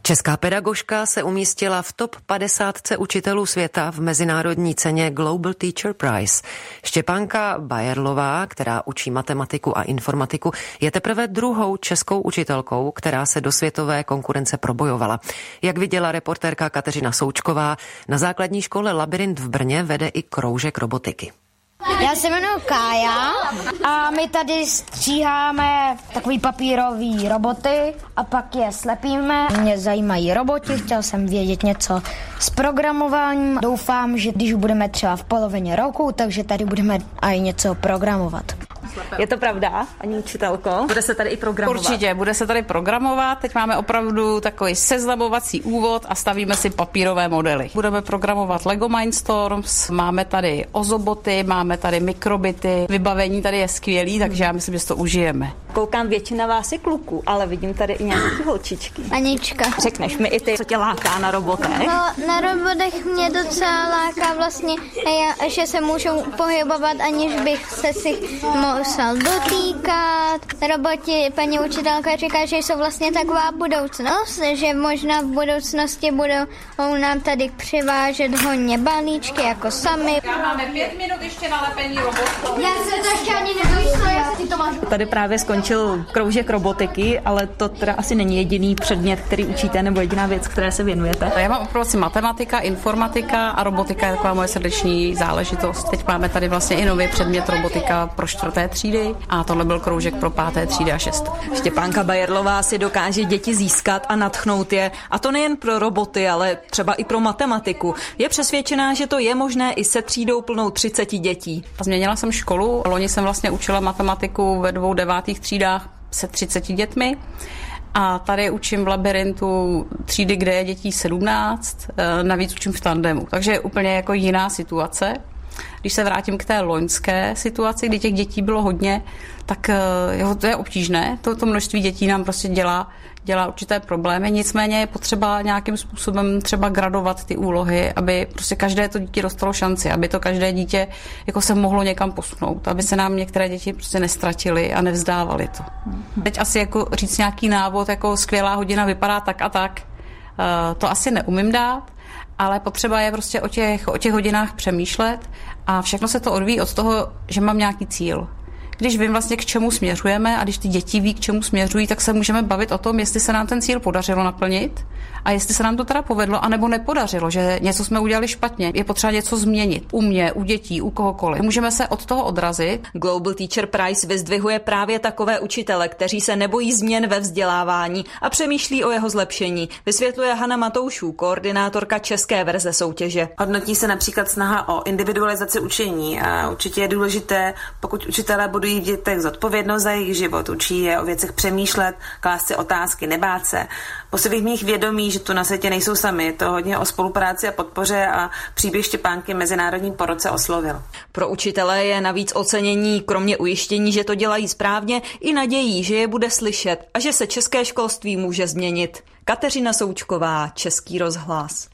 Česká pedagožka se umístila v top 50 učitelů světa v mezinárodní ceně Global Teacher Prize. Štěpánka Bajerlová, která učí matematiku a informatiku, je teprve druhou českou učitelkou, která se do světové konkurence probojovala. Jak viděla reportérka Kateřina Součková, na základní škole Labyrint v Brně vede i kroužek robotiky. Já se jmenuji Kája a my tady stříháme takový papírový roboty a pak je slepíme. Mě zajímají roboti, chtěl jsem vědět něco s programováním. Doufám, že když budeme třeba v polovině roku, takže tady budeme i něco programovat. Je to pravda, paní učitelko? Bude se tady i programovat? Určitě, bude se tady programovat. Teď máme opravdu takový seznamovací úvod a stavíme si papírové modely. Budeme programovat Lego Mindstorms, máme tady ozoboty, máme tady mikrobity. Vybavení tady je skvělý, takže já myslím, že to užijeme. Koukám, většina vás je kluků, ale vidím tady i nějaké holčičky. Anička. Řekneš mi i ty, co tě láká na robotech? No, na robotech mě docela láká vlastně, že se můžou pohybovat, aniž bych se si musel dotýkat. Roboti, paní učitelka říká, že jsou vlastně taková budoucnost, že možná v budoucnosti budou nám tady přivážet hodně balíčky jako sami. Máme 5 minut ještě na lepení robotů. Já se to ještě ani nedomyslela, jak si to máš. Tady právě skončil kroužek robotiky, ale to teda asi není jediný předmět, který učíte, nebo jediná věc, které se věnujete. Já mám opravdu matematika, informatika a robotika je taková moje srdeční záležitost. Teď máme tady vlastně i nový předmět robotika pro 4. třídy a tohle byl kroužek pro 5. třídy a 6. Štěpánka Bajerlová si dokáže děti získat a nadchnout je, a to nejen pro roboty, ale třeba i pro matematiku. Je přesvědčená, že to je možné i se třídou plnou 30 dětí. Změnila jsem školu, loni jsem vlastně učila matematiku ve 2 9. třídách se 30 dětmi. A tady učím v Labyrintu třídy, kde je dětí 17, navíc učím v tandemu. Takže je úplně jako jiná situace. Když se vrátím k té loňské situaci, kdy těch dětí bylo hodně, tak to je obtížné. To množství dětí nám prostě dělá určité problémy, nicméně je potřeba nějakým způsobem třeba gradovat ty úlohy, aby prostě každé to dítě dostalo šanci, aby to každé dítě jako se mohlo někam posunout, aby se nám některé děti prostě nestratily a nevzdávali to. Teď asi jako říct nějaký návod, jako skvělá hodina vypadá tak a tak, to asi neumím dát, ale potřeba je prostě o těch hodinách přemýšlet a všechno se to odvíjí od toho, že mám nějaký cíl. Když vím vlastně, k čemu směřujeme a když ty děti ví, k čemu směřují, tak se můžeme bavit o tom, jestli se nám ten cíl podařilo naplnit a jestli se nám to teda povedlo, anebo nepodařilo, že něco jsme udělali špatně. Je potřeba něco změnit. U mě, u dětí, u kohokoliv. Můžeme se od toho odrazit. Global Teacher Prize vyzdvihuje právě takové učitele, kteří se nebojí změn ve vzdělávání a přemýšlí o jeho zlepšení, vysvětluje Hana Matoušů, koordinátorka české verze soutěže. Hodnotí se například snaha o individualizaci učení a určitě je důležité, pokud učitelé budují v dětech zodpovědnost za jejich život, učí je o věcech přemýšlet, klást si otázky, nebát se. Posilit v nich vědomí, že tu na světě nejsou sami. Je to hodně o spolupráci a podpoře a příběh Štěpánky mezinárodní poroce oslovil. Pro učitele je navíc ocenění, kromě ujištění, že to dělají správně, i nadějí, že je bude slyšet a že se české školství může změnit. Kateřina Součková, Český rozhlas.